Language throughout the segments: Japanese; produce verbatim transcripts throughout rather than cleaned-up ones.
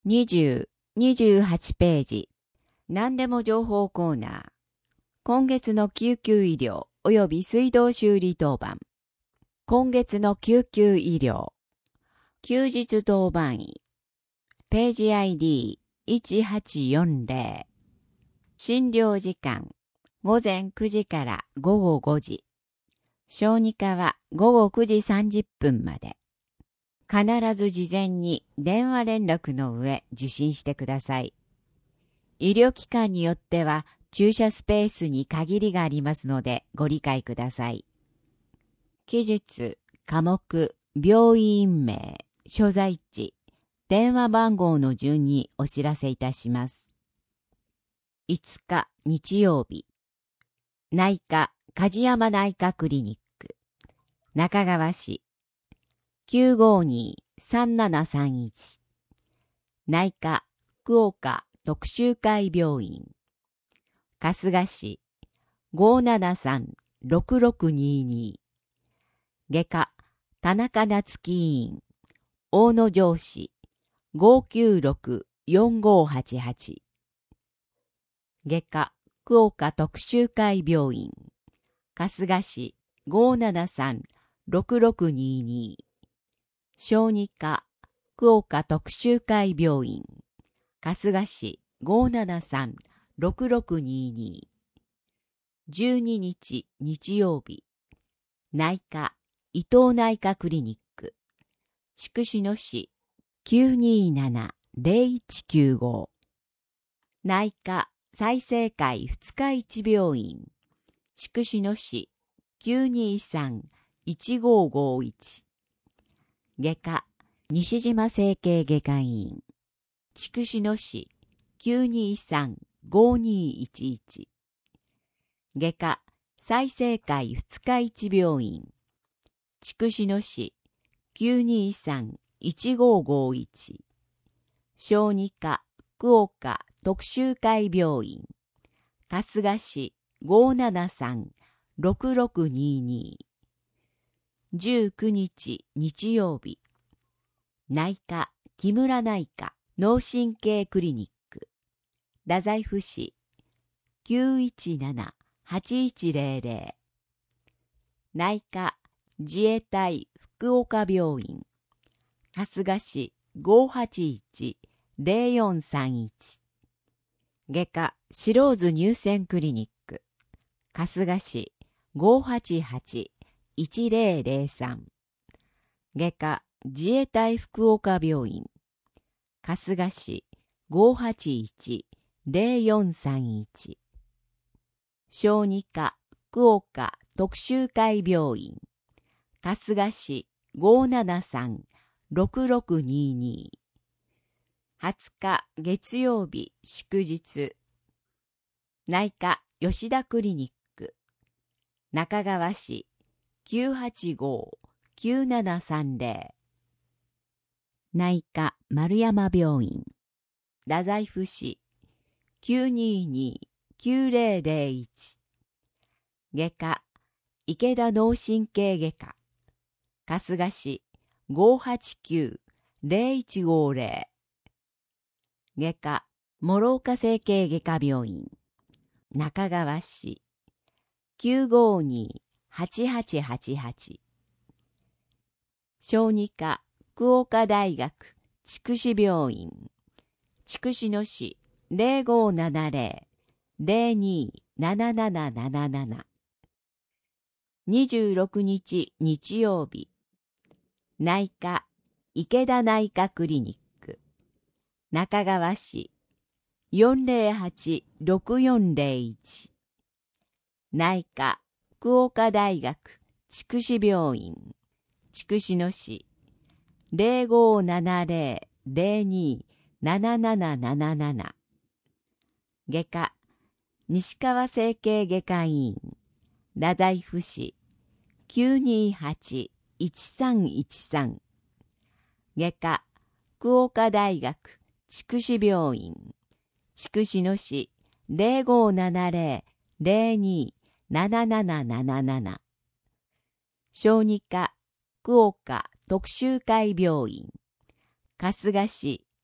にじゅう、にじゅうはちページ。何でも情報コーナー。今月の救急医療及び水道修理当番。今月の救急医療。休日当番医。ページ アイディーいちはちよんゼロ。診療時間。午前くじから午後ごじ。小児科は午後くじさんじゅっぷんまで。必ず事前に電話連絡の上受診してください。医療機関によっては駐車スペースに限りがありますのでご理解ください。期日、科目、病院名、所在地、電話番号の順にお知らせいたします。いつか日曜日。内科、梶山内科クリニック。中川市。きゅうごにさんななさんいち。内科、福岡特集会病院。春日市、ごーななさんろくろくにーにー。外科、田中夏樹医院。大野城市、ごーきゅうろくよんごーはちはち。外科、福岡特集会病院。春日市、ごーななさんろくろくにーにー。小児科、福岡特集会病院。春日市、ごーななさんろくろくにーにー。じゅうににち日曜日。内科、伊藤内科クリニック。筑紫野市、きゅうにーななゼロいちきゅうご。内科、済生会二日市病院。筑紫野市、きゅうにーさんいちごーごーいち。外科、西島整形外科医院。筑紫野市、きゅうにーさんごーにーいちいち。外科、済生会二日市病院。筑紫野市、きゅうにーさんいちごーごーいち。小児科、福岡特集会病院。春日市、ごーななさんろくろくにーにー。じゅうくにち日曜日。内科、木村内科脳神経クリニック。太宰府市、きゅういちななはちいちゼロゼロ。内科、自衛隊福岡病院。春日市、ごーはちいちゼロよんさんいち。外科、白津乳腺クリニック。春日市、ごーはちはちいちゼロゼロさん。外科、自衛隊福岡病院。春日市、ごーはちいちゼロよんさんいち。小児科、福岡特集会病院。春日市、ごーななさんろくろくにーにー。はつか月曜日祝日。内科、吉田クリニック。中川市、きゅうはちごーきゅうななさんゼロ。内科、丸山病院。太宰府市、きゅうにーにーきゅうゼロゼロいち。外科、池田脳神経外科。春日市、ごーはちきゅうゼロいちごーゼロ。外科、諸岡整形外科病院。中川市、きゅうごにはちはちはちはち。小児科、福岡大学筑紫病院。筑紫野市、ゼロごーななゼロゼロにーなななななななな。にじゅうろくにち日曜日。内科、池田内科クリニック。中川市、よんゼロはちろくよんゼロいち。内科、福岡大学筑紫病院。筑紫野市、ゼロごーななゼロゼロにーなななななななな。外科、西川整形外科医院。太宰府市、きゅうにーはちいちさんいちさん。外科、福岡大学筑紫病院。筑紫野市、ゼロごーななゼロゼロにーなななななななな。小児科、福岡特集会病院。春日市、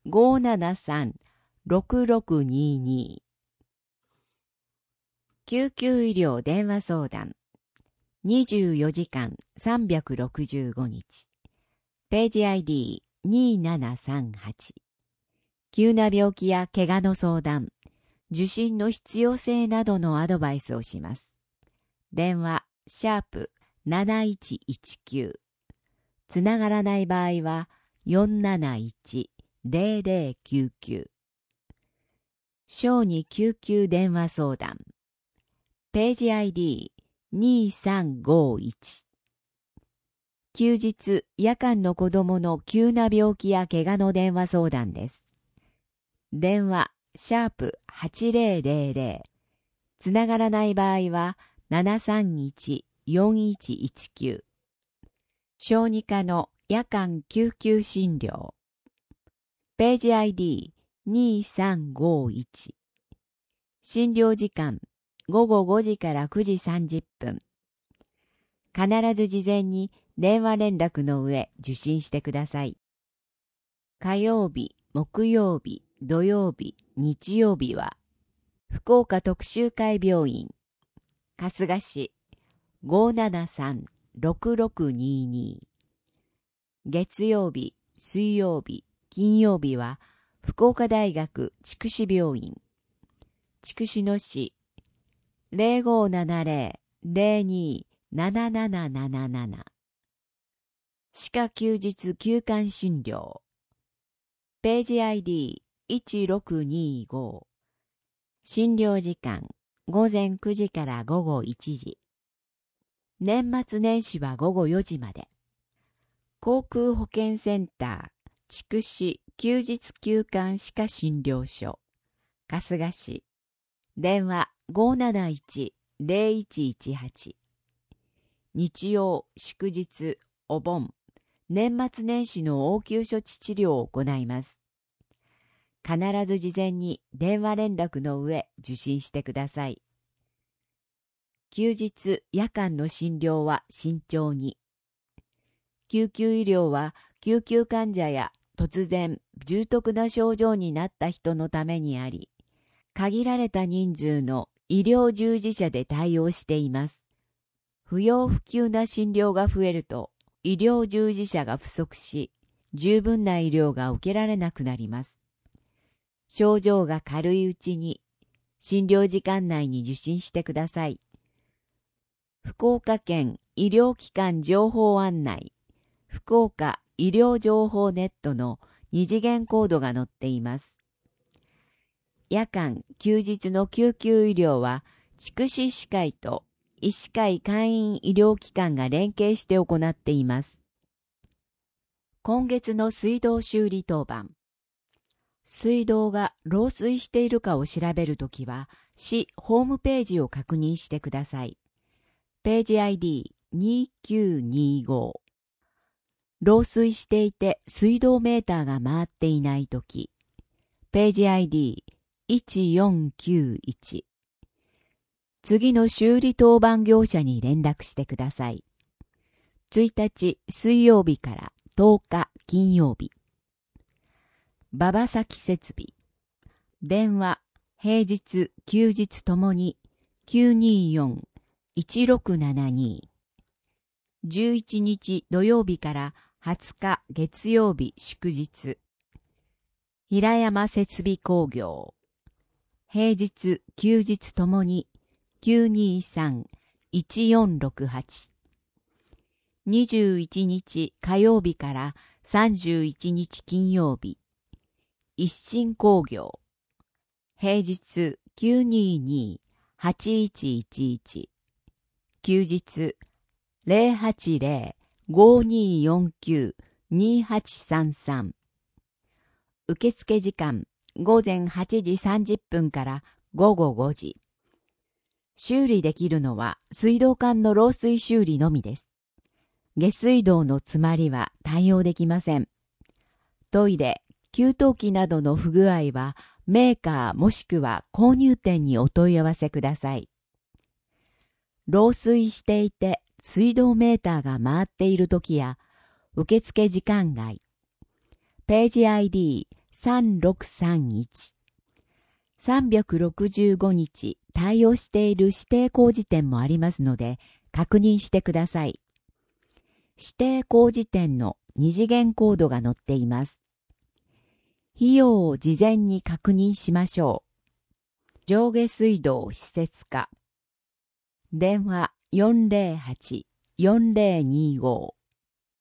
ごーななさん ろくろくにーにー。救急医療電話相談。にじゅうよじかんさんびゃくろくじゅうごにち。ページ アイディーにーななさんはち。急な病気や怪我の相談、受診の必要性などのアドバイスをします。電話、シャープなないちいちきゅう。つながらない場合は、よんなないち ぜろぜろきゅうきゅう。小児救急電話相談。ページ アイディーにーさんごいち。休日、夜間の子供の急な病気や怪我の電話相談です。電話、シャープはちぜろぜろぜろ。つながらない場合は、ななさんいち よんいちいちきゅう。小児科の夜間救急診療。ページ アイディーにーさんごいち。診療時間、ごごごじからくじさんじゅっぷん。必ず事前に電話連絡の上受診してください。火曜日、木曜日、土曜日、日曜日は、福岡特集会病院、春日市 ごーななさん ろくろくにーにー。月曜日、水曜日、金曜日は、福岡大学筑紫病院、筑紫野市 ぜろごななぜろ ぜろにーなななななななな。歯科休日休館診療。ページ アイディーいちろくにーご。診療時間、ごぜんくじからごごいちじ。年末年始はごごよじまで。航空保健センター、筑紫休日休館歯科診療所、春日市。電話ごーなないち ぜろいちいちはち。日曜、祝日、お盆、年末年始の応急処置治療を行います。必ず事前に電話連絡の上受診してください。休日、夜間の診療は慎重に。救急医療は救急患者や突然重篤な症状になった人のためにあり、限られた人数の医療従事者で対応しています。不要不急な診療が増えると、医療従事者が不足し、十分な医療が受けられなくなります。症状が軽いうちに、診療時間内に受診してください。福岡県医療機関情報案内、福岡医療情報ネットの二次元コードが載っています。夜間・休日の救急医療は、筑紫医師会と医師会会員医療機関が連携して行っています。今月の水道修理当番。水道が漏水しているかを調べるときは、市ホームページを確認してください。ページ アイディーにきゅうにご。漏水していて水道メーターが回っていないとき、ページ アイディーいちよんきゅういち。次の修理当番業者に連絡してください。ついたち水曜日からとおか金曜日。馬場崎設備。電話、平日、休日ともにきゅうによん いちろくななに。じゅういちにち土曜日からはつか月曜日祝日。平山設備工業。平日、休日ともにきゅうにさん いちよんろくはち。にじゅういちにち火曜日からさんじゅういちにち金曜日。一新工業。平日きゅうにに はちいちいちいち。休日ゼロはちゼロ ごによんきゅう にはちさんさん。受付時間ごぜんはちじさんじゅっぷんからごごごじ。修理できるのは水道管の漏水修理のみです。下水道の詰まりは対応できません。トイレ、給湯器などの不具合はメーカーもしくは購入店にお問い合わせください。漏水していて水道メーターが回っているときや受付時間外、ページ アイディーさんろくさんいち。さんびゃくろくじゅうごにち対応している指定工事店もありますので、確認してください。指定工事店の二次元コードが載っています。費用を事前に確認しましょう。上下水道施設課。電話 よんぜろはち よんぜろにご